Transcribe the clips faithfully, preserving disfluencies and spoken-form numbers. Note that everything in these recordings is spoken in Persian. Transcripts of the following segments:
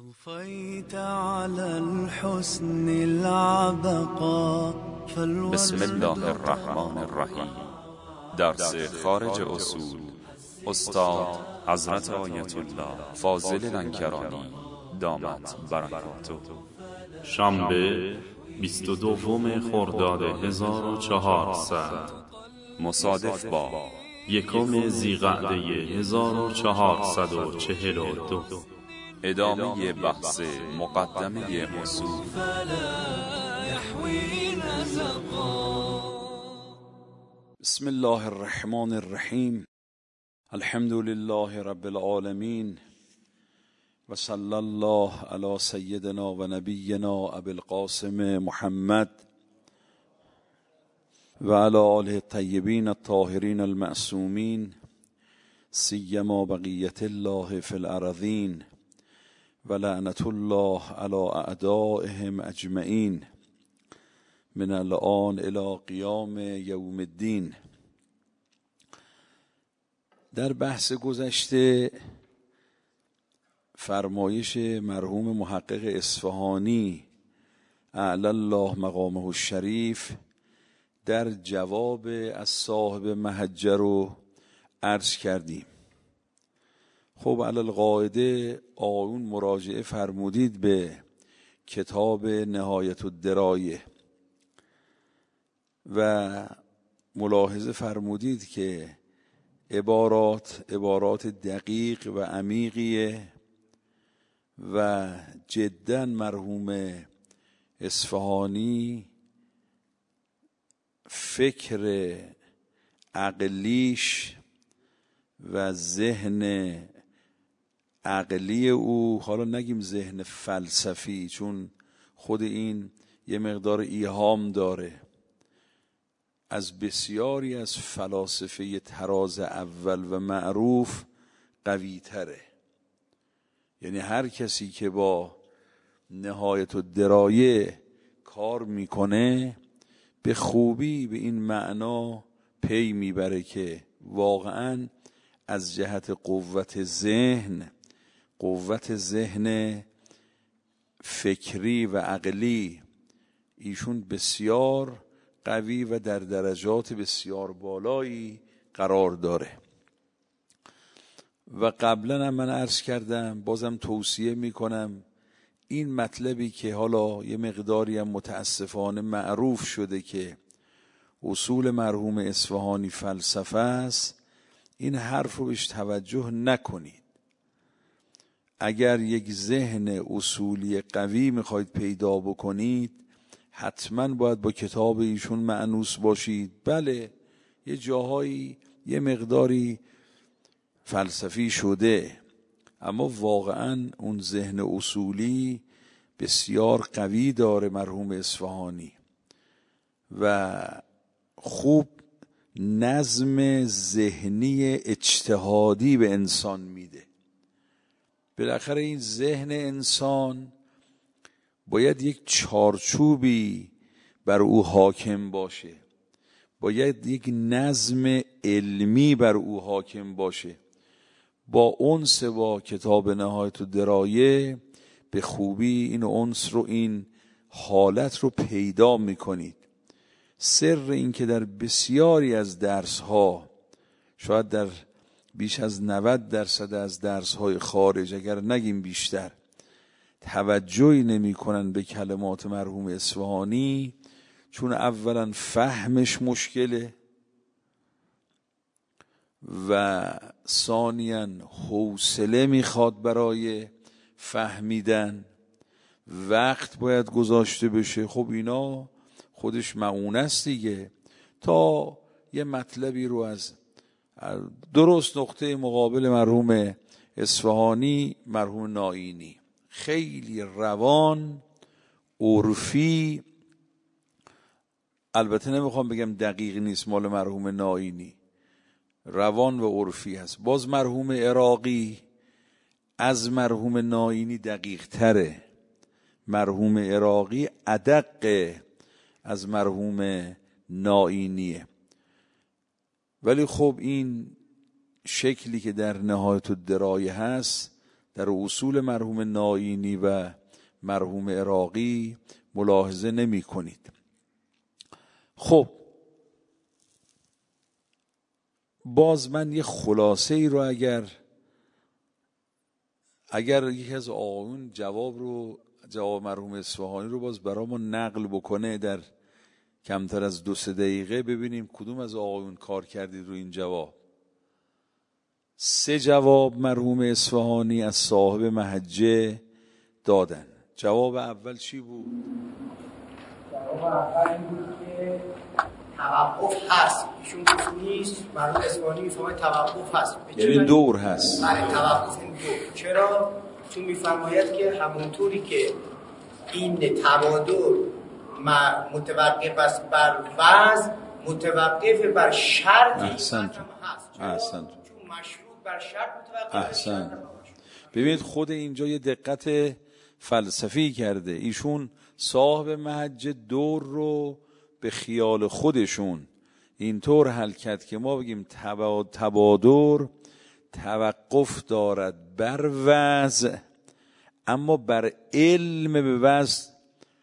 أضفيت على الحسن العبقى. بسم الله الرحمن الرحیم. درس خارج اصول استاد حضرت آیت الله فاضل لنکرانی دامت برکاته. شنبه بیست و دوم خرداد هزار و چهارصد مصادف با یکم ذیقعده هزار و چهارصد و چهل و دو. ادامه بحث مقدمه اصول. بسم الله الرحمن الرحیم. الحمد لله رب العالمین و صلی الله علی سیدنا و نبینا ابی القاسم محمد و علی آله الطیبین الطاهرین المعصومین سیما بقیت الله فی الارضین و لعنت الله علی اعدائهم اجمعین من الان الی قیام یوم الدین. در بحث گذشته فرمایش مرحوم محقق اصفهانی اعلی الله مقامه الشریف در جواب از صاحب محجه رو عرض کردیم. خب علی القاعده آیون مراجعه فرمودید به کتاب نهایت الدرایه و ملاحظه فرمودید که عبارات عبارات دقیق و عمیقیه و جدا مرحوم اصفهانی فکر عقلیش و ذهن عقلی او، حالا نگیم ذهن فلسفی چون خود این یه مقدار ایهام داره، از بسیاری از فلاسفه تراز اول و معروف قوی تره. یعنی هر کسی که با نهایت الدرایه کار میکنه به خوبی به این معنا پی میبره که واقعا از جهت قوت ذهن قوت ذهن فکری و عقلی ایشون بسیار قوی و در درجات بسیار بالایی قرار داره. و قبلا هم من عرض کردم، بازم توصیه میکنم، این مطلبی که حالا یه مقداری هم متاسفانه معروف شده که اصول مرحوم اصفهانی فلسفه است، این حرف رو بهش توجه نکنید. اگر یک ذهن اصولی قوی میخواید پیدا بکنید حتما باید با کتاب ایشون مأنوس باشید. بله یه جاهایی یه مقداری فلسفی شده، اما واقعا اون ذهن اصولی بسیار قوی داره مرحوم اصفهانی و خوب نظم ذهنی اجتهادی به انسان میده. بالاخره این ذهن انسان باید یک چارچوبی بر او حاکم باشه، باید یک نظم علمی بر او حاکم باشه. با انس با کتاب نهایت الدرایه به خوبی این انس رو، این حالت رو پیدا میکنید. سر این که در بسیاری از درس ها، شاید در بیش از نود درصد از درس های خارج اگر نگیم بیشتر، توجهی نمی کنن به کلمات مرحوم اصفهانی، چون اولا فهمش مشکله و ثانیاً حوصله میخواد برای فهمیدن، وقت باید گذاشته بشه. خب اینا خودش معونه است دیگه. تا یه مطلبی رو از درست نقطه مقابل مرحوم اصفهانی، مرحوم نائینی خیلی روان عرفی، البته نمیخوام بگم دقیق نیست، مال مرحوم نائینی روان و عرفی هست. باز مرحوم عراقی از مرحوم نائینی دقیق تره. مرحوم عراقی ادق از مرحوم نائینیه. ولی خب این شکلی که در نهایت الدرایه هست در اصول مرحوم نائینی و مرحوم عراقی ملاحظه نمی کنید. خب باز من یه خلاصه ای رو اگر اگر یکی از آقایون جواب رو جواب مرحوم اصفهانی رو باز برامون نقل بکنه در کمتر از دو سه دقیقه، ببینیم کدوم از آقایون کار کردید رو این جواب. سه جواب مرحوم اصفهانی از صاحب محجه دادن. جواب اول چی بود؟ جواب اول این بود که توقف هست، ایشون گفت نیست. مرحوم اصفهانی میفهمه توقف هست، یعنی دور هست. بله توقف این دور. چرا؟ چون میفرماید که همونطوری که این تبادل متوقف است بر وضع، متوقف بر شرطی احسنت هست. احسنت چون مشروط بر شرط متوقف. احسنت. ببینید خود اینجا یه دقت فلسفی کرده. ایشون صاحب محجه دور رو به خیال خودشون اینطور حل کرد که ما بگیم تبادر توقف دارد بر وضع، اما بر علم به وضع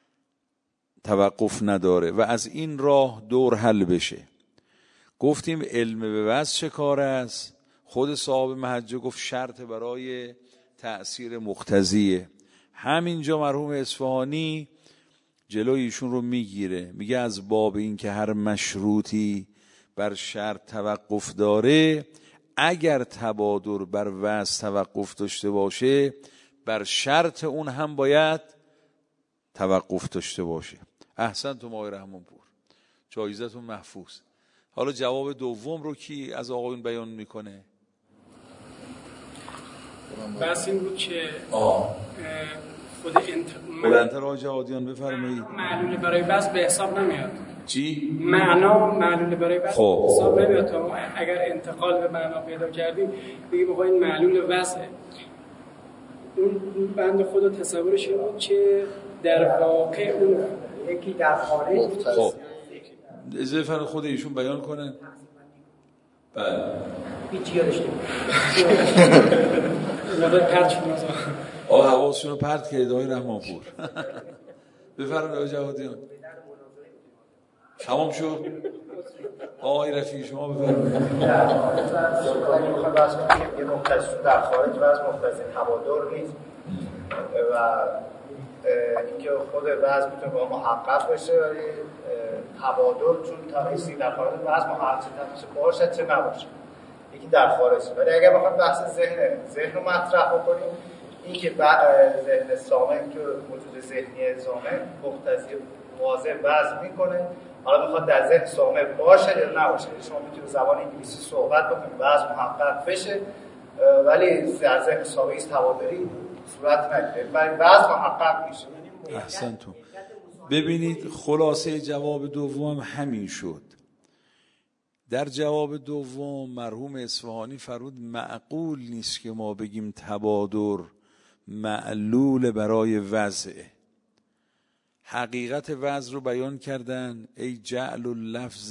توقف نداره و از این راه دور حل بشه. گفتیم علم به وضع چه کار است؟ خود صاحب محجه گفت شرط برای تأثیر مقتضیه. همینجا مرحوم اصفهانی جلوی ایشون رو میگیره، میگه از باب این که هر مشروطی بر شرط توقف داره، اگر تبادر بر وضع توقف داشته باشه، بر شرط اون هم باید توقف داشته باشه. احسن تو آقای رحمانپور، جایزتون محفوظ. حالا جواب دوم رو کی از آقایون بیان میکنه؟ بس این بود که آه خود انت... بلندتر آقای جوادیان بفرمایید. معلول برای بس به حساب نمیاد. چی؟ معنا معلول برای بس خب. به حساب نمیاد. تا ما اگر انتقال به معنا پیدا کردیم بگیم آقا این معلول وضعه. اون بند خود تصورش این بود که در واقع اون یکی در خارج. خب اجازه فرد خود ایشون بیان کنن. بله هیچ یادش نمیاد. مدت پرد شد مثلا. آه حواسشون رو پرد کرد آقای رحمانپور. بفرمایید آقای جوادیان. تمام شد. آقای رفیعی شما بفرمایید. اگه میخوایم بحث کنیم یه مقتضی در خارج و از مقتضی تبادر نیست و اینکه خود وضع میتونه با محقق بشه، ولی تبادل چون تاریسی در خارج وضع محقق چه باشه چه نباشه، یکی در خارج. ولی اگر بخوایم بحث ذهن ذهن رو مطرح بکنیم، این که ذهن سامن که وجود ذهنی زامن مقتضی واضح وضع میکنه، حالا میخواد در ذهن سامن باشه یا نباشه. شما میتونید زبان انگلیسی صحبت بکنید وضع محقق بشه، ولی در ذهن سامن تبادلی صورت نگیره، ولی وضع محقق میشه. احسنتون. ببینید خلاصه جواب دوم همین شد. در جواب دوم مرحوم اصفهانی فرمود معقول نیست که ما بگیم تبادر معلول برای وضعه. حقیقت وضع رو بیان کردن، ای جعل اللفظ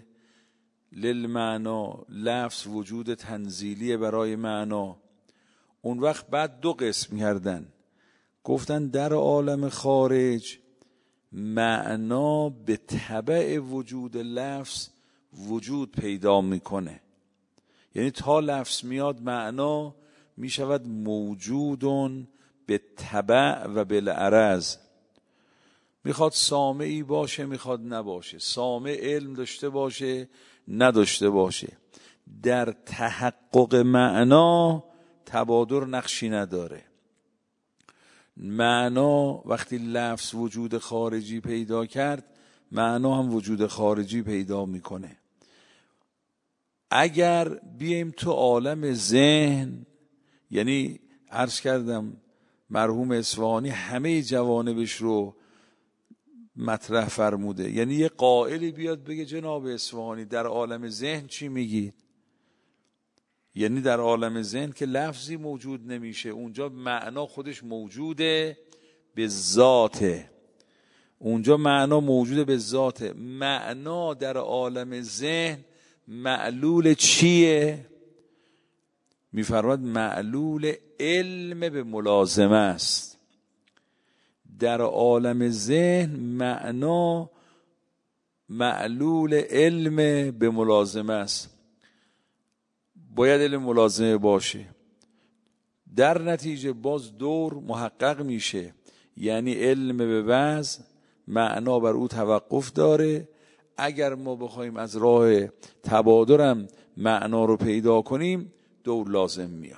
للمعنا، لفظ وجود تنزیلی برای معنا. اون وقت بعد دو قسم کردن، گفتن در عالم خارج معنا به تبع وجود لفظ وجود پیدا میکنه، یعنی تا لفظ میاد معنا میشود موجودون به تبع و بالعرض. میخواد سامعی باشه میخواد نباشه، سامع علم داشته باشه نداشته باشه، در تحقق معنا تبادر نقشی نداره. معنا وقتی لفظ وجود خارجی پیدا کرد، معنا هم وجود خارجی پیدا میکنه. اگر بیایم تو عالم ذهن، یعنی عرض کردم مرحوم اصفهانی همه جوانبش رو مطرح فرموده، یعنی یه قائلی بیاد بگه جناب اصفهانی در عالم ذهن چی میگید؟ یعنی در عالم ذهن که لفظی موجود نمیشه، اونجا معنا خودش موجوده به ذاته، اونجا معنا موجوده به ذاته. معنا در عالم ذهن معلول چیه؟ میفرماد معلول علم به ملازمه است. در عالم ذهن معنا معلول علم به ملازمه است، باید علم ملازمه باشه. در نتیجه باز دور محقق میشه، یعنی علم به وضع معنا بر او توقف داره. اگر ما بخوایم از راه تبادرم معنا رو پیدا کنیم دور لازم میاد.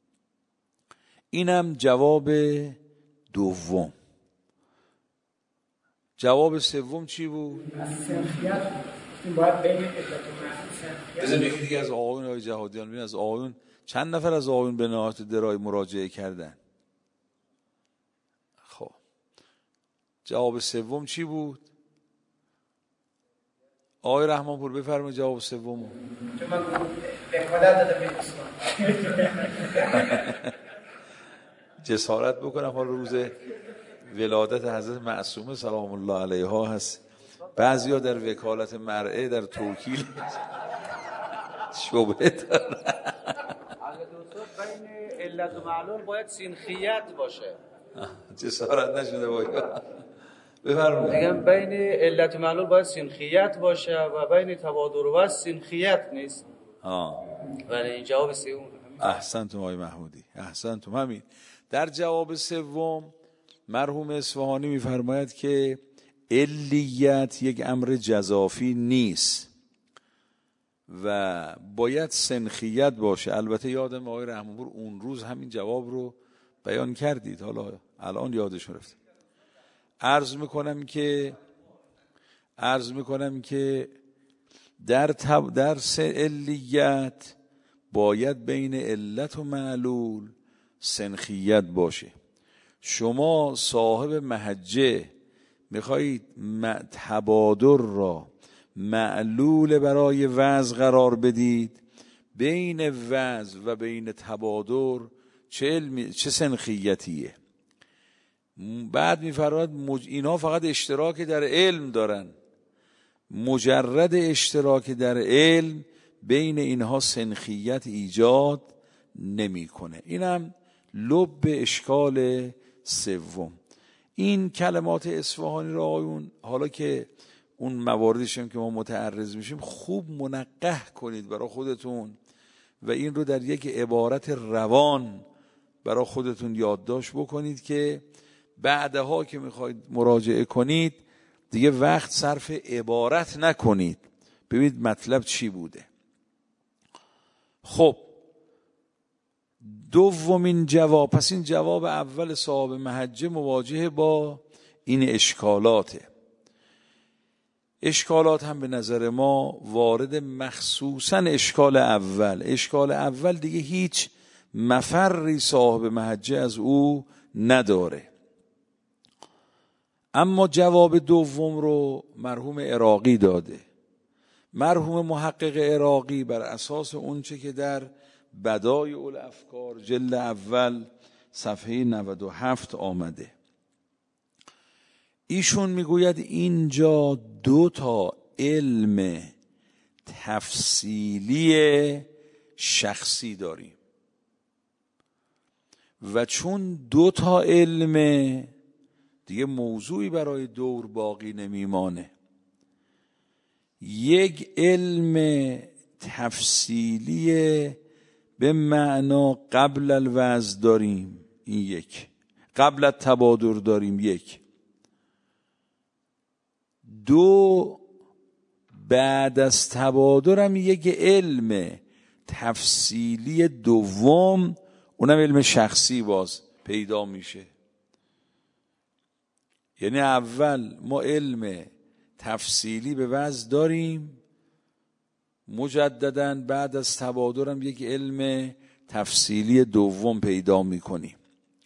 اینم جواب دوم. جواب سوم چی بود؟ سنخیت باید بین علت و معلول. بذار یکی دیگه از آقایون های جهادیان ببین، از آقایون چند نفر از آقایون به نهایت درای مراجعه کردن. خب جواب سوم چی بود؟ آقای رحمان پور بفرمایید جواب سومو. چون من وکالت دادم به اسلام. جسارت بکنم، حال روز ولادت حضرت معصومه سلام الله علیها هست، بعضیا در وکالت مرعه در توکیل شبهه دارن. بین علت و معلول باید سنخیت باشه. جسارت نشده باید. بفرمایید. میگم بین علت و معلول باید سنخیت باشه و بین تبادر و وصل سنخیت نیست. ها. ولی این جواب سوم. احسنتم آقای محمودی، احسنتم. همین در جواب سوم مرحوم اصفهانی میفرماید که علیت یک امر جزافی نیست و باید سنخیت باشه. البته یادم آقای رحمانپور اون روز همین جواب رو بیان کردید، حالا الان یادش رفت. عرض میکنم که عرض میکنم که در تب در علیت باید بین علت و معلول سنخیت باشه. شما صاحب محجه میخواهید تبادر را معلول برای وضع قرار بدید، بین وضع و بین تبادر چه, علمی، چه سنخیتیه؟ بعد میفرماید مج... اینا فقط اشتراک در علم دارن، مجرد اشتراک در علم بین اینها سنخیت ایجاد نمیکنه. اینم لب اشکال سوم. این کلمات اصفهانی را آیون حالا که اون مواردش هم که ما متعرض میشیم خوب منقح کنید برای خودتون و این رو در یک عبارت روان برای خودتون یادداشت بکنید که بعدها که میخواید مراجعه کنید دیگه وقت صرف عبارت نکنید، ببینید مطلب چی بوده. خب دومین جواب، پس این جواب اول صاحب محجه مواجه با این اشکالاته. اشکالات هم به نظر ما وارد مخصوصا اشکال اول. اشکال اول دیگه هیچ مفری صاحب محجه از او نداره. اما جواب دوم رو مرحوم عراقی داده. مرحوم محقق عراقی بر اساس اونچه که در بدایع الافکار جلد اول صفحه نود و هفت آمده، ایشون میگوید اینجا دو تا علم تفصیلی شخصی داریم و چون دو تا علم دیگه موضوعی برای دور باقی نمیمانه. یک علم تفصیلی به معنا قبل الوضع داریم، این یک. قبل التبادر داریم، یک. دو بعد از تبادر هم یک علم تفصیلی دوم، اونم علم شخصی باز پیدا میشه. یعنی اول ما علم تفصیلی به وضع داریم، مجدداً بعد از تبادر هم یک علم تفصیلی دوم پیدا میکنیم.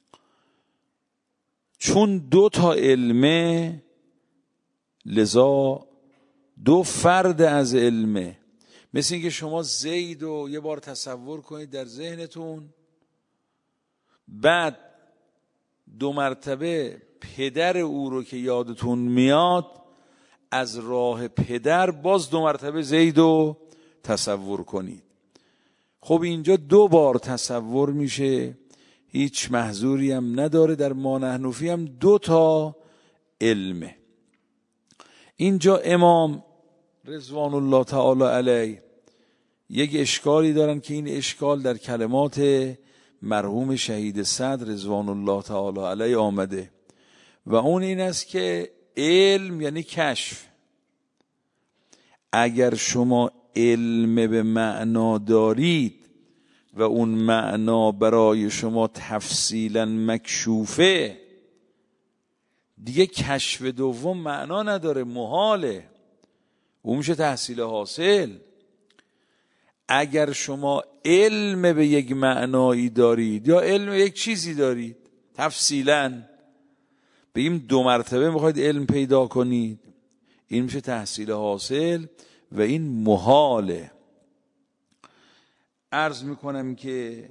چون دو تا علمه لذا دو فرد از علمه. مثل اینکه شما زید رو یه بار تصور کنید در ذهنتون، بعد دو مرتبه پدر او رو که یادتون میاد از راه پدر باز دو مرتبه زید رو تصور کنید. خب اینجا دو بار تصور میشه، هیچ محذوری هم نداره. در ما نحن فیه هم دو تا علمه. اینجا امام رضوان الله تعالی علیه یک اشکالی دارن که این اشکال در کلمات مرحوم شهید صدر رضوان الله تعالی علیه آمده و اون این است که علم یعنی کشف. اگر شما علم به معنا دارید و اون معنا برای شما تفصیلا مکشوفه، دیگه کشف دوم معنا نداره، محاله، اون میشه تحصیل حاصل. اگر شما علم به یک معنایی دارید یا علم به یک چیزی دارید تفصیلا، بگیم دو مرتبه میخواید علم پیدا کنید، این میشه تحصیل حاصل و این محاله. عرض میکنم که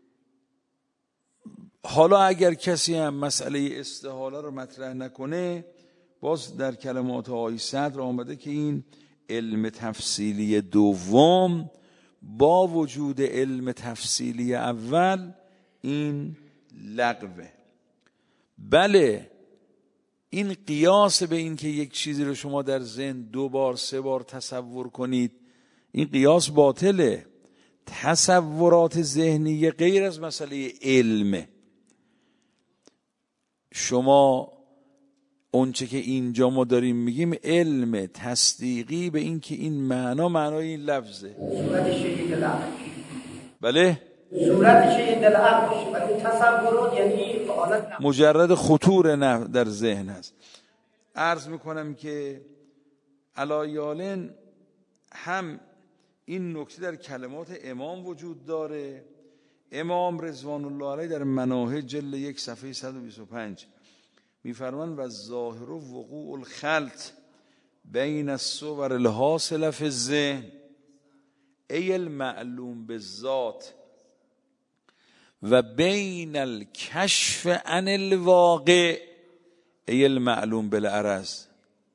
حالا اگر کسی هم مسئله استحاله رو مطرح نکنه، باز در کلمات آقای صدر آمده که این علم تفصیلی دوم با وجود علم تفصیلی اول این لغوه. بله، این قیاس به این که یک چیزی رو شما در ذهن دو بار سه بار تصور کنید، این قیاس باطله. تصورات ذهنی غیر از مسئله علمه. شما اونچه که اینجا ما داریم میگیم علم تصدیقی به این که این معنا معنای این لفظه. صورت شهید العقل. بله؟ صورت شهید العقل ولی تصورات یعنی حالت مجرد خطور نه در ذهن هست. عرض میکنم که علایالن هم این نکته در کلمات امام وجود داره. امام رضوان الله علیه در مناهج جلد یک صفحه صد و بیست و پنج میفرمان و ظاهر وقوع الخلط بین الصور الحاصله فی الذهن ای المعلوم بالذات و بین الکشف عن الواقع ای المعلوم بالعرض.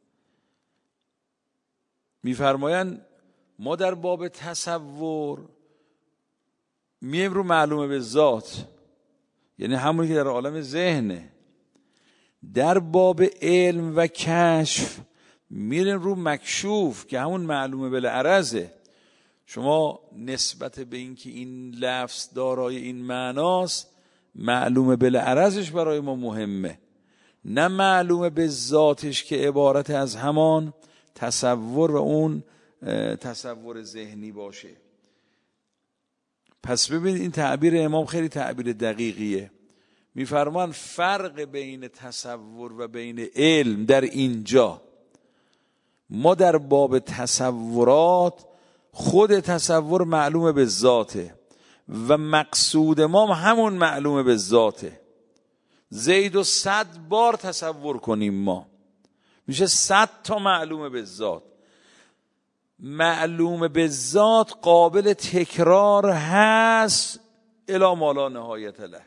میفرمایند ما در باب تصور میم رو معلومه به ذات، یعنی همونی که در عالم ذهنه. در باب علم و کشف میرن رو مکشوف که همون معلومه بالعرضه. شما نسبت به این که این لفظ دارای این معناست، معلومه بالعرضش برای ما مهمه، نه معلومه به ذاتش که عبارت از همان تصور و اون تصور ذهنی باشه. پس ببینید این تعبیر امام خیلی تعبیر دقیقیه. میفرمان فرق بین تصور و بین علم در اینجا، ما در باب تصورات خود تصور معلومه به ذاته و مقصود ما همون معلومه به ذاته. زید و صد بار تصور کنیم ما میشه صد تا معلومه به ذات. معلومه به ذات قابل تکرار هست الی ما لا نهایت له،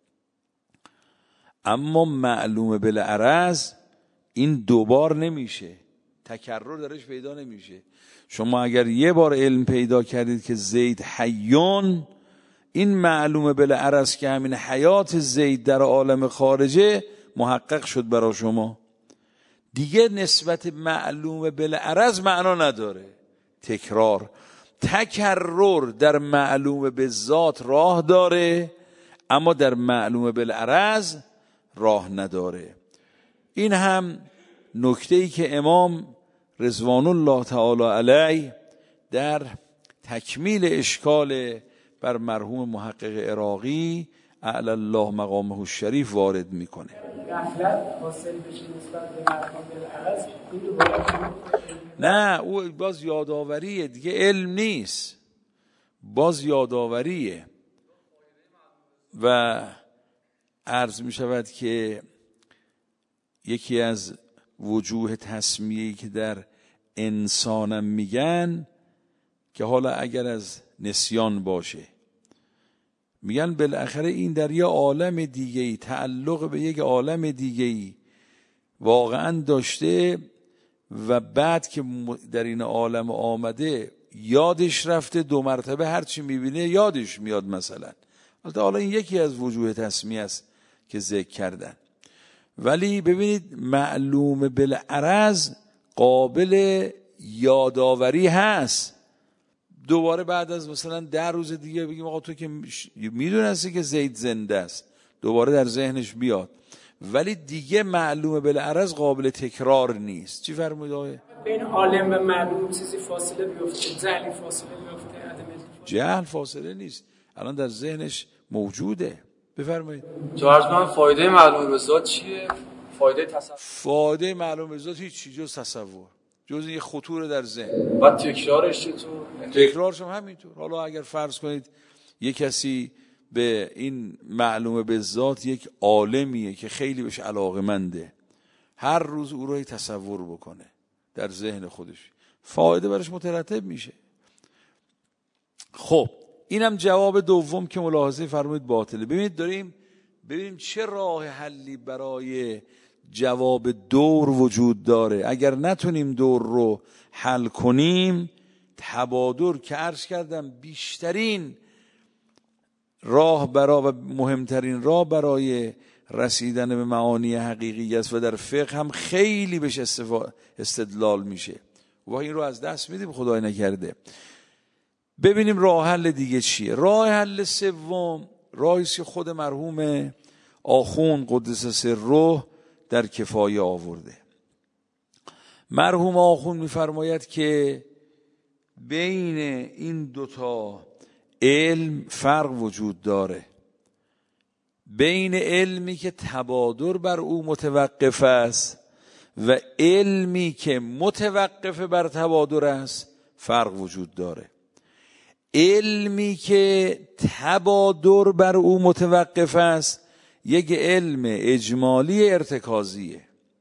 اما معلومه بالعرض این دوبار نمیشه، تکرر درش پیدا نمیشه. شما اگر یه بار علم پیدا کردید که زید حیون، این معلومه بالعرض که همین حیات زید در عالم خارجه محقق شد برای شما، دیگه نسبت معلومه بالعرض معنا نداره. تکرار تکرر در معلومه به ذات راه داره اما در معلومه بالعرض راه نداره. این هم نکته‌ای که امام رضوان الله تعالی علیه در تکمیل اشکال بر مرحوم محقق عراقی اعلی الله مقامه الشریف وارد میکنه. غفلت حاصل بشه نسبت به مرحوم بالعرض، این دوباره نه، او باز یاداوریه دیگه، علم نیست، باز یاداوریه. و عرض می شود که یکی از وجوه تسمیه‌ای که در انسانم میگن که حالا اگر از نسیان باشه، میگن بالاخره این در یه عالم دیگه‌ای تعلق به یک عالم دیگه‌ای واقعا داشته و بعد که در این عالم آمده یادش رفته، دو مرتبه هرچی میبینه یادش میاد مثلا. البته حالا این یکی از وجوه تسمیه است که ذکر کردن، ولی ببینید معلوم بالعرض قابل یادآوری هست. دوباره بعد از مثلا ده روز دیگه بگیم آقا تو که میدونستی که زید زنده است، دوباره در ذهنش بیاد، ولی دیگه معلومه بالعرض قابل تکرار نیست. چی فرمودید آقای؟ بین عالم و معلوم چیزی فاصله بیفته، جهل فاصله بیفته، عدم التفات. جهل فاصله نیست، الان در ذهنش موجوده. بفرمایید. تو عرض کنم فایده معلوم به ذات چیه؟ فایده تصور. فایده معلوم به ذات هیچ چیز جز تصور، جز یه خطور در ذهن. بعد تکرارش چطور؟ تکرارش هم همینطور. حالا اگر فرض کنید یک کسی به این معلومه به ذات یک عالمیه که خیلی بهش علاقه‌منده، هر روز او رو تصور بکنه در ذهن خودش، فایده برش مترتب میشه. خب اینم جواب دوم که ملاحظه فرمودید باطله. ببینید داریم ببینیم چه راه حلی برای جواب دور وجود داره. اگر نتونیم دور رو حل کنیم، تبادر که عرض کردم بیشترین راه برای و مهمترین راه برای رسیدن به معانی حقیقی است و در فقه هم خیلی بهش استدلال میشه و این رو از دست میدیم خدای نکرده. ببینیم راه حل دیگه چیه. راه حل سوم راهی است که خود مرحوم آخوند قدس سره در کفایه آورده. مرحوم آخوند میفرماید که بین این دوتا علم فرق وجود داره. بین علمی که تبادر بر او متوقف است و علمی که متوقف بر تبادر است فرق وجود داره. علمی که تبادر بر او متوقف است یک علم اجمالی ارتکازیه.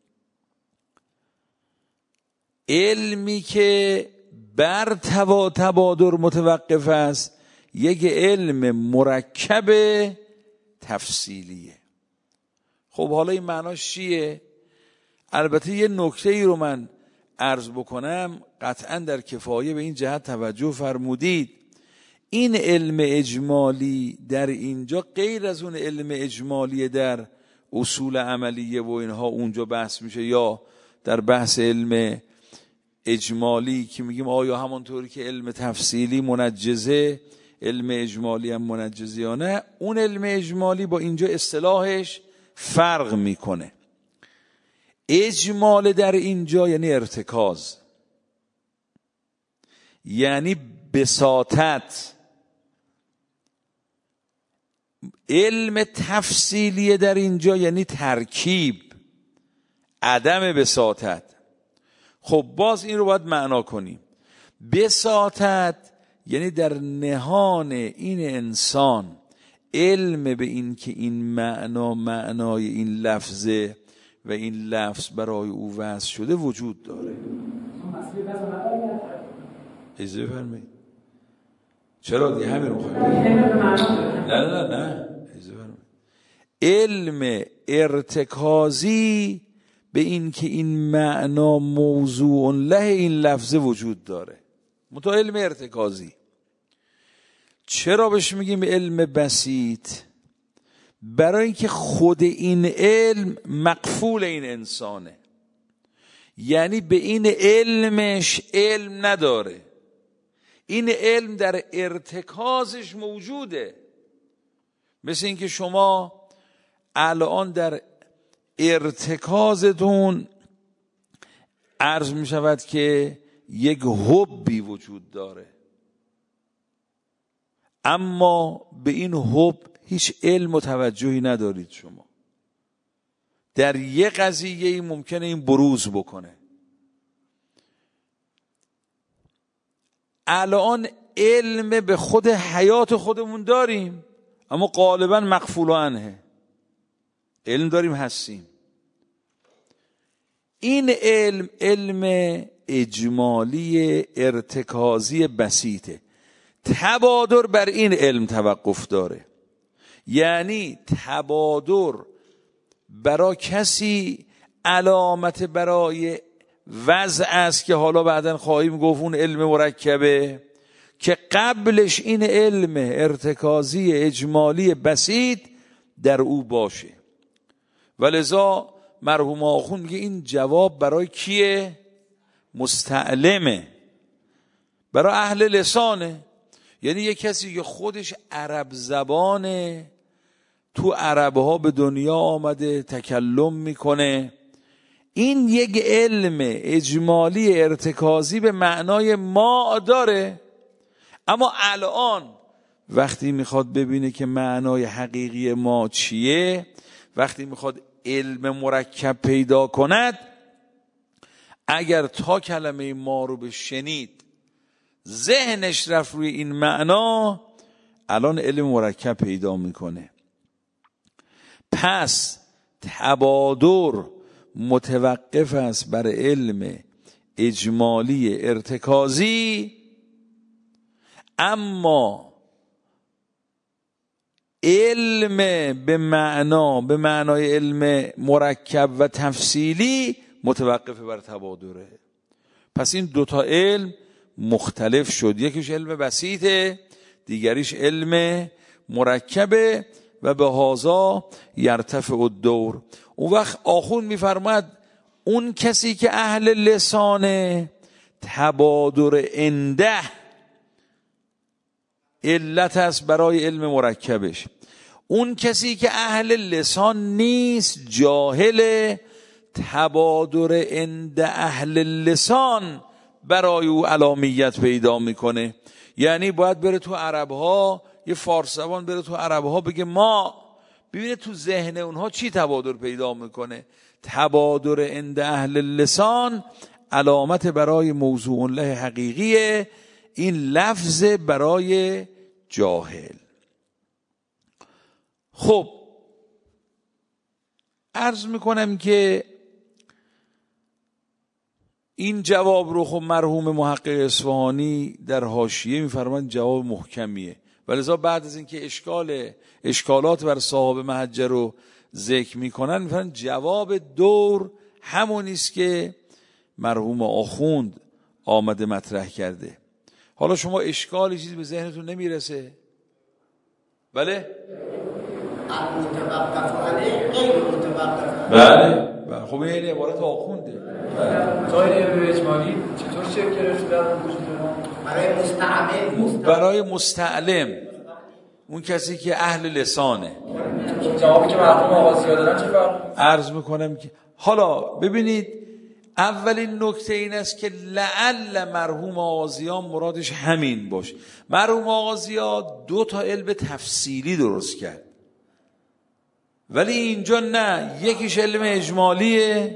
علمی که بر تبادر متوقف است یک علم مرکب تفصیلیه. خب حالا این معناش چیه؟ البته یه نکته ای رو من عرض بکنم، قطعا در کفایه به این جهت توجه فرمودید. این علم اجمالی در اینجا غیر از اون علم اجمالی در اصول عملیه و اینها اونجا بحث میشه، یا در بحث علم اجمالی که میگیم آیا همونطوری که علم تفصیلی منجزه علم اجمالی هم منجزه یا نه. اون علم اجمالی با اینجا اصطلاحش فرق میکنه. اجمال در اینجا یعنی ارتکاز، یعنی بساطت. علم تفصیلی در اینجا یعنی ترکیب، عدم بساطت. خب باز این رو باید معنا کنیم. بساطت یعنی در نهان این انسان علم به این که این معنا معنای این لفظه و این لفظ برای او وضع شده وجود داره. اجازه فرمایید. چرا دیگه همین رو خواهیم نه نه نه نه اجازه فرمایید. علم ارتکازی به این که این معنا موضوع له این لفظه وجود داره. متو علم ارتکازی. چرا بهش میگیم علم بسیط؟ برای اینکه خود این علم مقفول این انسانه، یعنی به این علمش علم نداره، این علم در ارتکازش موجوده. مثل اینکه شما الان در ارتکازتون عرض می شود که یک حبی وجود داره، اما به این حب هیچ علم و توجهی ندارید. شما در یک قضیه ممکنه این بروز بکنه. الان علم به خود حیات خودمون داریم، اما غالبا مغفول عنه. علم داریم هستیم. این علم علم اجمالی ارتکازی بسیطه. تبادر بر این علم توقف داره، یعنی تبادر برای کسی علامت برای وضع است که حالا بعداً خواهیم گفت اون علم مرکبه، که قبلش این علم ارتکازی اجمالی بسیط در او باشه. ولذا مرحوم آخوند میگه این جواب برای کیه؟ مستعلمه، برای اهل لسانه. یعنی یه کسی که خودش عرب زبانه، تو عربها به دنیا آمده، تکلم میکنه، این یک علم اجمالی ارتکازی به معنای ما داره. اما الان وقتی میخواد ببینه که معنای حقیقی ما چیه، وقتی میخواد علم مرکب پیدا کند، اگر تا کلمه ما رو به شنید ذهنش رفت روی این معنا، الان علم مرکب پیدا میکنه. پس تبادر متوقف است بر علم اجمالی ارتکازی، اما علم به معنا به معنای علم مرکب و تفصیلی متوقف بر تبادره. پس این دوتا علم مختلف شد، یکیش علم بسیطه، دیگریش علم مرکبه و به هازا یرتفع الدور. اون وقت آخوند میفرماد اون کسی که اهل لسانه، تبادر انده علت است برای علم مرکبش. اون کسی که اهل لسان نیست، جاهل، تبادر عند اهل لسان برای او علامیت پیدا میکنه. یعنی باید بره تو عربها، یه فارس زبان بره تو عربها بگه ما، ببینه تو ذهن اونها چی تبادر پیدا میکنه. تبادر عند اهل لسان علامت برای موضوع له حقیقیه، این لفظ برای جاهل. خب عرض میکنم که این جواب رو خب مرحوم محقق اصفهانی در حاشیه میفرمایند جواب محکمیه، ولذا بعد از اینکه اشکال اشکالات بر صاحب محجه رو ذکر میکنن میفرمایند جواب دور همونی است که مرحوم آخوند آمده مطرح کرده. حالا شما اشکالی چیزی به ذهنتون نمیرسه؟ بله؟ بله خب این عبارت آخونده. جای علم اجمالی چطور شکل شده در وجود ما؟ برای مستعمل برای مستعلم، اون کسی که اهل لسانه. جوابی که مرحوم آغازی دادن چه فرق؟ عرض میکنم که حالا ببینید، اولین نکته این است که لعل مرحوم آغازیان مرادش همین باشه. مرحوم آغازیان دو تا علم تفصیلی درست کرد، ولی اینجا نه، یکیش علم اجمالیه،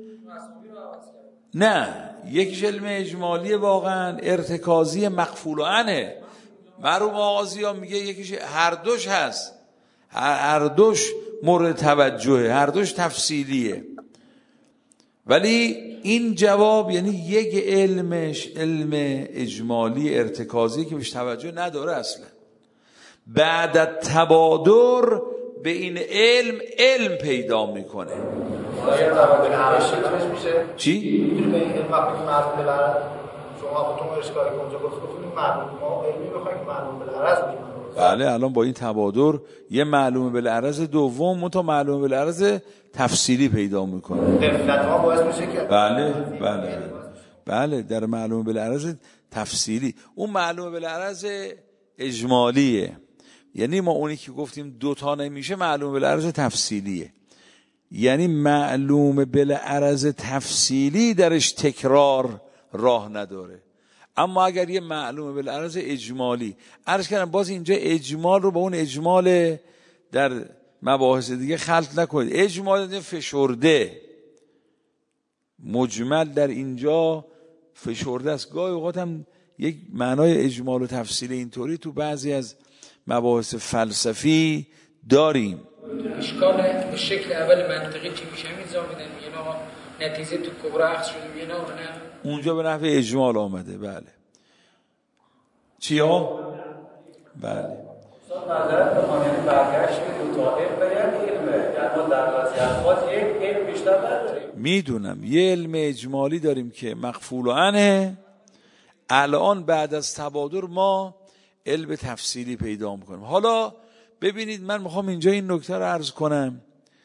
نه یکیش علم اجمالیه واقعا ارتکازی مغفول عنه. مرحوم آغازیان میگه یکیش، هر دوش هست، هر دوش مورد توجهه، هر دوش تفصیلیه. ولی این جواب یعنی یک علمش علم اجمالی ارتکازی که بهش توجه نداره اصلا. بعد از تبادر به این علم علم پیدا میکنه. چی؟ به این علم وقتی که مرحوم بالعرض شما خودتون اشکالی که اونجا گفتید مرحوم ما علمی بخواید که مرحوم بالعرض بگید. بله الان با این تبادر یه معلومه بالعرض دوم تا معلومه بالعرض تفصیلی پیدا میکنه. دقت ما باعث میشه که بله بله بله در معلومه بالعرض تفصیلی، اون معلومه بالعرض اجمالیه. یعنی ما اونی که گفتیم دوتا نمیشه، معلومه بالعرض تفصیلیه. یعنی معلومه بالعرض تفصیلی درش تکرار راه نداره. اما اگر یه معلومه بالعرض اجمالی، عرض کردم باز اینجا اجمال رو با اون اجمال در مباحث دیگه خلط نکنید. اجمال فشرده، مجمل در اینجا فشرده است. گاهی اوقات هم یک معنای اجمال و تفصیل اینطوری تو بعضی از مباحث فلسفی داریم. اشکال به شکل اول منطقی چی میشه میذارن میگن آقا نتیجه تو کبرا اخذ شده، میگن آقا نه اونجا به نحو اجمال آمده. بله چیا؟ بله نظرت بخوام یعنی برگشت به دو تا علم به یک علمه، یعنی ما در وضعیت یک علم بیشتر بیشتر نداریم. میدونم یه علم اجمالی داریم که مغفول عنه. الان بعد از تبادر ما علم تفصیلی پیدا میکنیم. حالا ببینید من میخوام اینجا این نکته رو عرض کنم.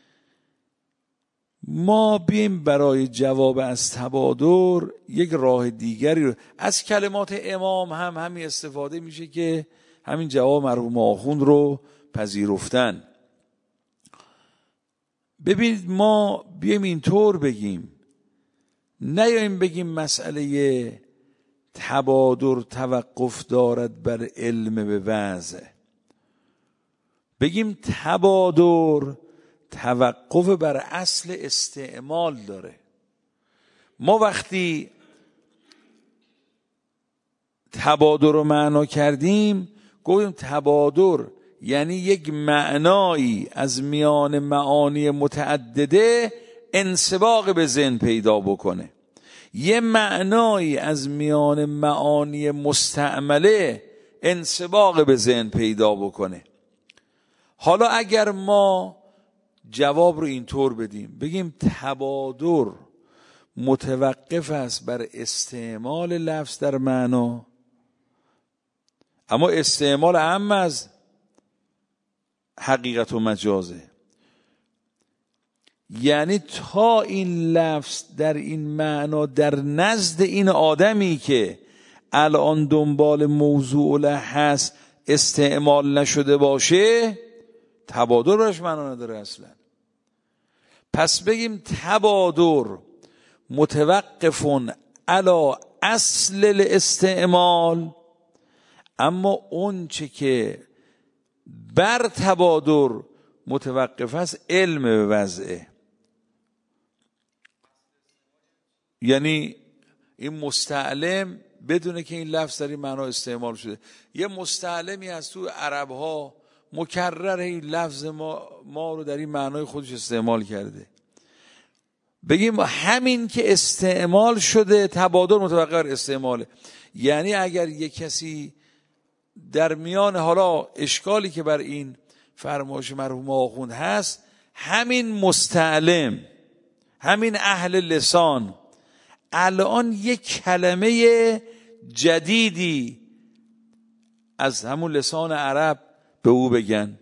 ما بیم برای جواب از تبادر یک راه دیگری رو از کلمات امام هم همین استفاده میشه که همین جواب مرحوم آخوند رو پذیرفتن. ببینید ما بیم اینطور بگیم، نیاییم بگیم مسئله تبادر توقف دارد بر علم به وضع، بگیم تبادر توقف بر اصل استعمال داره. ما وقتی تبادر رو معنا کردیم گفتیم تبادر یعنی یک معنایی از میان معانی متعدده انسباق به ذهن پیدا بکنه، یه معنایی از میان معانی مستعمله انسباق به ذهن پیدا بکنه. حالا اگر ما جواب رو اینطور بدیم، بگیم تبادر متوقف است بر استعمال لفظ در معنا، اما استعمال اهم از حقیقت و مجازه، یعنی تا این لفظ در این معنا در نزد این آدمی که الان دنبال موضوع له هست استعمال نشده باشه تبادر راش معنا نداره اصلا. پس بگیم تبادر متوقفون علی اصل الاستعمال، اما اون چه که بر تبادر متوقف است علم به وضعه. یعنی این مستعلم بدونه که این لفظ در این معنا استعمال شده. یه مستعلمی از تو عرب ها مکرر این لفظ ما, ما رو در این معنای خودش استعمال کرده. بگیم همین که استعمال شده تبادر متوقف بر استعماله. یعنی اگر یک کسی در میان حالا اشکالی که بر این فرمایش مرحوم آخوند هست، همین مستعلم، همین اهل لسان الان یک کلمه جدیدی از همون لسان عرب به او بگن،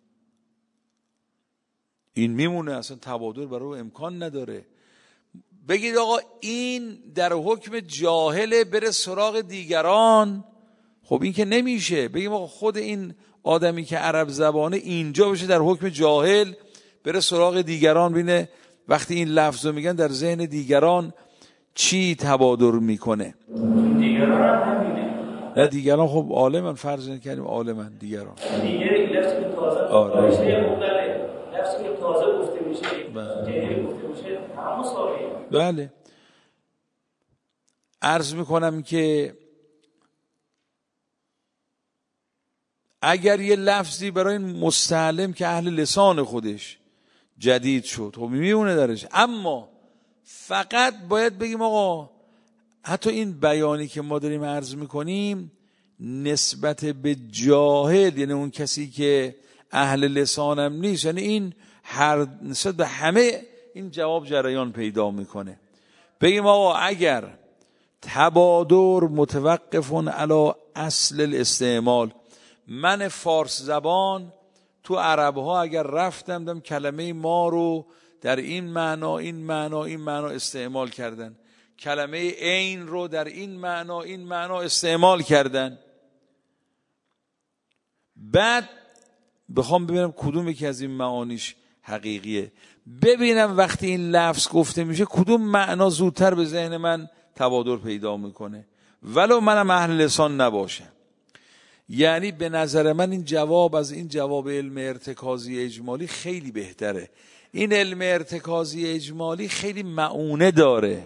این میمونه، اصلا تبادر برای او امکان نداره. بگید آقا این در حکم جاهله بره سراغ دیگران، خب این که نمیشه. بگیم آقا خود این آدمی که عرب زبانه اینجا بشه در حکم جاهل بره سراغ دیگران، بینه وقتی این لفظ رو میگن در ذهن دیگران چی تبادر میکنه. دیگران هم همینه. نه دیگران خب عالمن، فرض نکنیم عالمن دیگران دیگری لفظی که تازه آره. لفظی که تازه گفته میشه جدید گفته میشه هم مساویه. بله. عرض میکنم که اگر یه لفظی برای این مستعلم که اهل لسان خودش جدید شد خب میمونه درش، اما فقط باید بگیم آقا حتی این بیانی که ما داریم عرض میکنیم نسبت به جاهل، یعنی اون کسی که اهل لسانم نیست، یعنی این هر نسبت به همه این جواب جریان پیدا میکنه. بگیم آقا اگر تبادر متوقفون علی اصل الاستعمال، من فارس زبان تو عرب ها اگر رفتم دم کلمه ما رو در این معنا این معنا این معنا استعمال کردن، کلمه عین رو در این معنا این معنا استعمال کردن، بعد بخوام ببینم کدوم یکی از این معانیش حقیقیه، ببینم وقتی این لفظ گفته میشه کدوم معنا زودتر به ذهن من تبادر پیدا میکنه ولو منم اهل لسان نباشم. یعنی به نظر من این جواب از این جواب علم ارتکازی اجمالی خیلی بهتره. این علم ارتکازی اجمالی خیلی معونه داره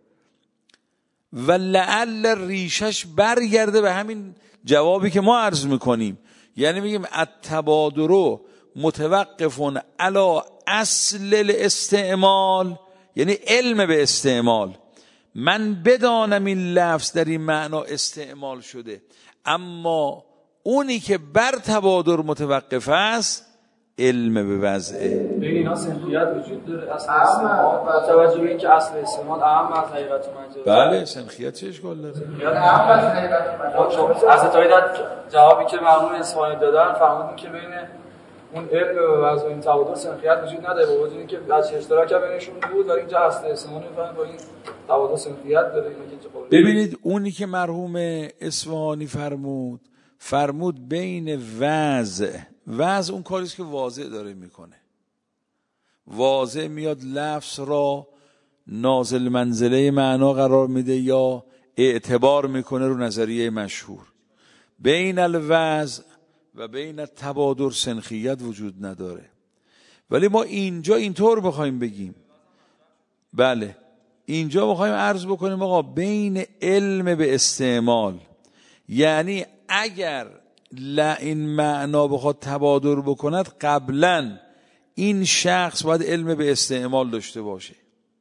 و لعل ریشش برگرده به همین جوابی که ما عرض میکنیم. یعنی میگیم التبادر متوقفون علی اصل الاستعمال، یعنی علم به استعمال. من بدانم این لفظ در این معنا استعمال شده، اما اونی که بر تبادر متوقف است علم به وضعه. بین اینا سنخیت وجود داره اصل استعمال با توجه به اینکه اصل استعمال اهم از حقیقت مجاز. بله سنخیت چه اشکال داره؟ سنخیت اهم از حقیقت مجاز. از تایید جوابی که مرحوم اصفهانی دادن فرمودن که بین اون علم به وضع و این تبادل سنخیت وجود نداره، با وجود اینکه از اشتراک بینشون بود ولی اینجا اصل استعمال میفهمن با این تبادل سنخیت داره. ببینید اونی که مرحوم اصفهانی فرمود فرمود بین وضع وضع اون کاریست که واضع داره میکنه. واضع میاد لفظ را نازل منزله معنا قرار میده یا اعتبار میکنه رو نظریه مشهور. بین الوضع و بین التبادر سنخیت وجود نداره. ولی ما اینجا اینطور بخوایم بگیم، بله اینجا بخوایم عرض بکنیم آقا بین علم به استعمال، یعنی اگر لا این معنا بخواد تبادر بکند قبلا این شخص باید علم به استعمال داشته باشه.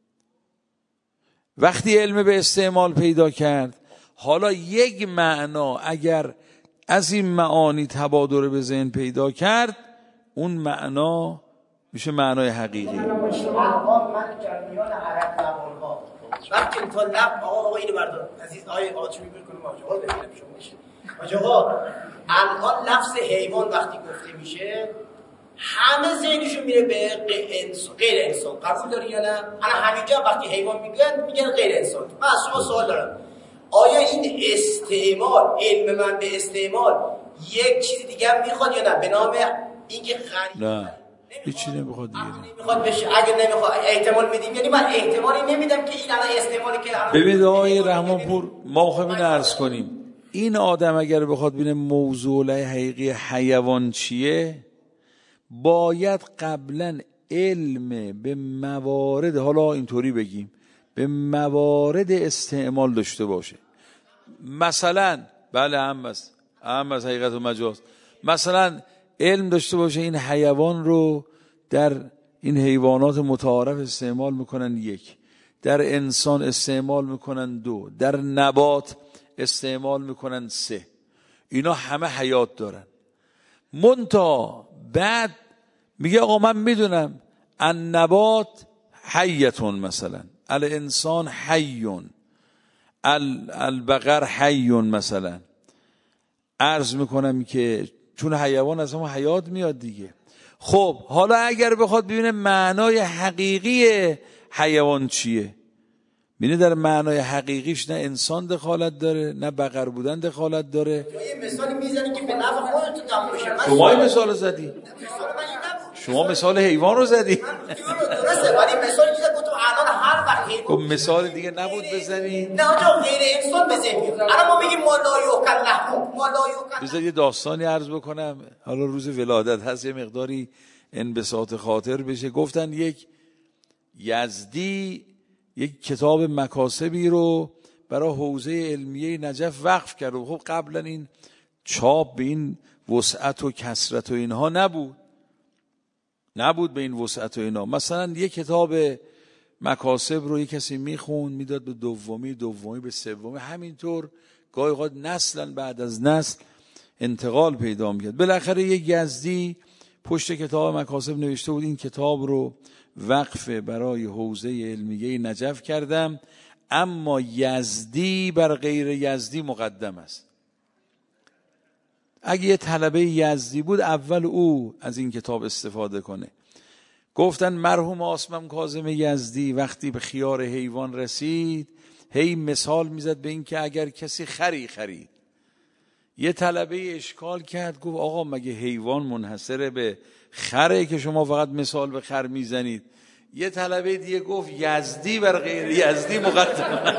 وقتی علم به استعمال پیدا کرد، حالا یک معنا اگر از این معانی تبادر به ذهن پیدا کرد، اون معنا میشه معنای حقیقی. من جریان عرب زبان‌ها وقتی تا لب آقا آقا اینو بردار عزیز آیه آچو میکنم آقا ببینم شما میشه آقا الان لفظ حیوان وقتی گفته میشه همه ذهنشون میره به غیر انسان. قبول داری یا نه؟ الان همینجا وقتی حیوان میگن میگن غیر انسان. من از شما سوال دارم، آیا این استعمال علم من به استعمال یک چیز دیگه میخواد یا نه؟ به نام اینکه غریب نه هیچی نمیخواد دیگه نمیخواد بشه. اگه نمیخواد احتمال میدیم، یعنی من احتمالی نمیدم که این الان استعمالی که ببینید آقای رحمانپور ما میخوایم اینو عرض کنیم. این آدم اگر بخواد ببینه موضوع حقیقی حیوان چیه، باید قبلا علم به موارد، حالا اینطوری بگیم، به موارد استعمال داشته باشه. مثلا بله اهم است اهم از حقیقت و مجاز. مثلا علم داشته باشه این حیوان رو در این حیوانات متعارف استعمال میکنن یک، در انسان استعمال میکنن دو، در نبات استعمال میکنن سه. اینا همه حیات دارن. منتها بعد میگه آقا من میدونم النبات حیتون، مثلا الانسان حیون، البقر حیون، مثلا عرض میکنم که چون حیوان از همون حیات میاد دیگه. خب حالا اگر بخواد ببینه معنای حقیقی حیوان چیه، ببینه در معنای حقیقیش نه انسان دخالت داره نه بقر بودن دخالت داره. یه مثالی میزنی که به نفع خودت تمام بشه. شما این مثال زدی، شما مثال حیوان رو زدی. درسته ولی مثالی که گفتم الان هر وقت حیوان خب مثال دیگه نبود بزنی. نه آقا غیر انسان بزنید. الان ما میگیم ما لا یوکل لحم، ما لا یوکل. بذار یه داستانی عرض بکنم، حالا روز ولادت هست یه مقداری انبساط خاطر بشه. گفتن یک یزدی یک کتاب مکاسبی رو برای حوزه علمیه نجف وقف کرد. خب قبلا این چاپ به این وسعت و کثرت و اینها نبود نبود به این وسعت و اینا. مثلا یک کتاب مکاسب رو یک کسی میخوند میداد به دومی، دومی به سومی، همینطور گاهی اوقات نسلا بعد از نسل انتقال پیدا میکرد. بالاخره یک یزدی پشت کتاب مکاسب نوشته بود این کتاب رو وقف برای حوزه علمیه نجف کردم، اما یزدی بر غیر یزدی مقدم است. اگه یه طلبه یزدی بود اول او از این کتاب استفاده کنه. گفتن مرحوم آسمم کاظم یزدی وقتی به خیار حیوان رسید هی مثال میزد به این که اگر کسی خری خرید، یه طلبه اشکال کرد گفت آقا مگه حیوان منحصره به خره که شما فقط مثال به خر میزنید؟ یه طلبه دیگه گفت یزدی بر غیر یزدی مقدم.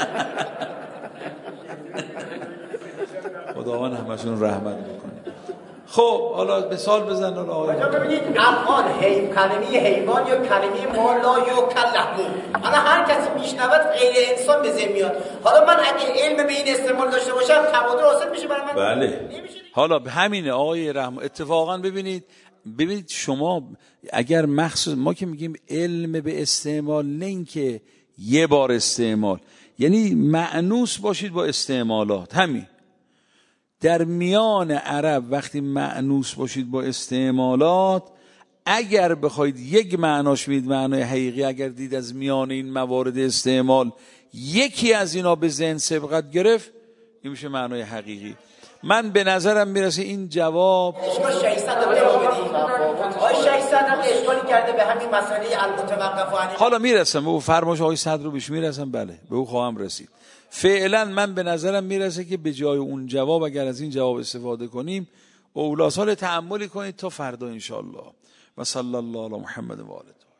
خداوند همشون رحمت بکنه. خب حالا مثال بزن. حالا آقا ببینید الان حیوان کلمه حیوان یا کلمه ما لا یوکل لحم، انا هر کسی میشنود غیر انسان به ذهن میاد. حالا من اگه علم به این استعمال داشته باشم تبادل حاصل میشه برای من؟ بله. حالا همینه آقای رحم. اتفاقا ببینید ببینید شما اگر مخصوص ما که میگیم علم به استعمال، نه این که یه بار استعمال، یعنی مأنوس باشید با استعمالات. همین در میان عرب وقتی مأنوس باشید با استعمالات، اگر بخواید یک معناش مید معنای حقیقی، اگر دید از میان این موارد استعمال یکی از اینا به ذهن سبقت گرفت، این میشه معنای حقیقی. من به نظرم میرسه این جواب اشکال ششصد رو بدیم. آقای ششصد هم اشکالی کرده به همین مسئله المتوقف عن. حالا میرسم به او فرمایش آقای صدر رو بهش میرسم، بله به او خواهم رسید. فعلا من به نظرم میرسه که به جای اون جواب اگر از این جواب استفاده کنیم اولا سال تأملی کنید تا فردا انشاءالله. و صلی الله علی محمد و آله.